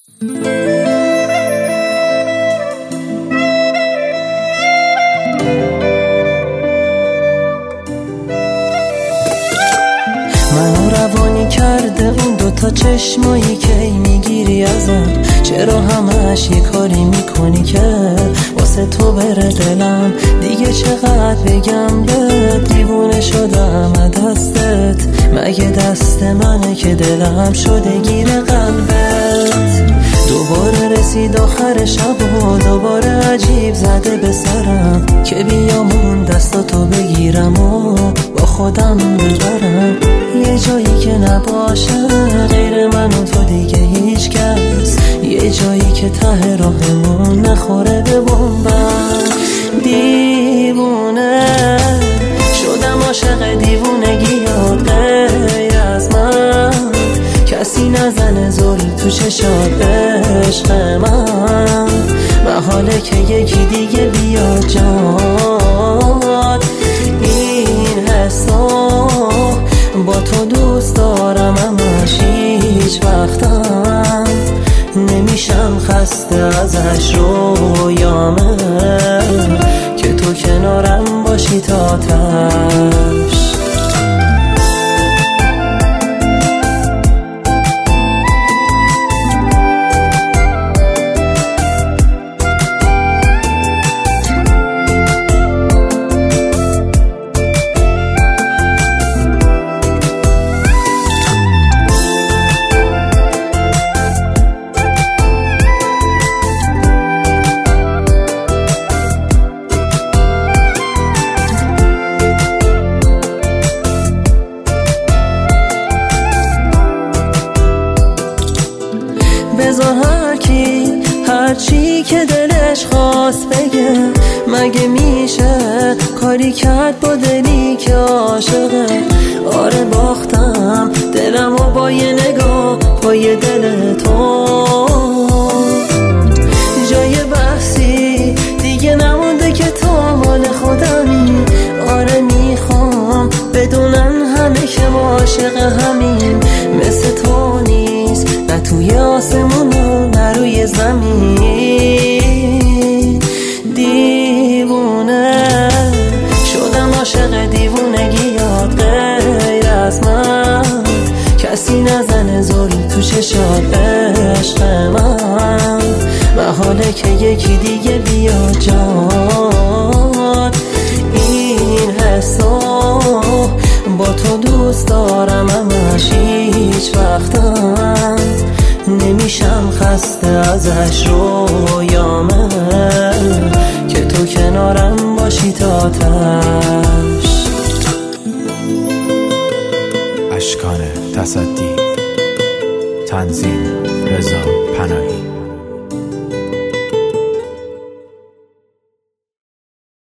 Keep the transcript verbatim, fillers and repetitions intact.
منو روانی کرده اون دوتا چشمایی که میگیری ازم. چرا همش یه کاری میکنی که واسه تو بره دلم؟ دیگه چقدر بگم بهت دیوونه شدم از دستت. مگه دست منه که دلم شده گیر قلبت؟ دوباره رسید آخر شب و دوباره عجیب زده به سرم که بیام اون دستاتو بگیرم و با خودم ببرم یه جایی که نباشه غیر من و تو دیگه هیچ کس، یه جایی که ته راهمون نخوره به بمبم. دیوونه شدم عاشق دیوونگیات، غیر از من کسی نزنه زل تو چشات عشق من. محاله که یکی دیگه بیاد جاد این حسا با تو دوست دارم همش هیچ وقتم نمیشم خسته ازش. رویامه که تو کنارم باشی تا تش. بذار هر کی هر چی که دلش خواست بگه، مگه میشه کاری کرد با دلی که عاشقه؟ آره باختم دلم و با یه نگاه پای دل تو. جای بحثی دیگه نمونده که تو مال خودمی. آره میخوام بدونن همه که ما عاشق همین. مثل تو نیست نه توی آسمون و نه روی زمین. دیوونه شدم عاشق دیوونگیات، غیر از من کسی نزنه زل تو چشات عشق من. محاله که یکی دیگه بیاد جاد این حسا با تو دوست دارم همش هیچ وقتم نمیشم خسته ازش. رویامه که تو کنارم باشی تا تش. اشکان تصدی، تنظیم رضا.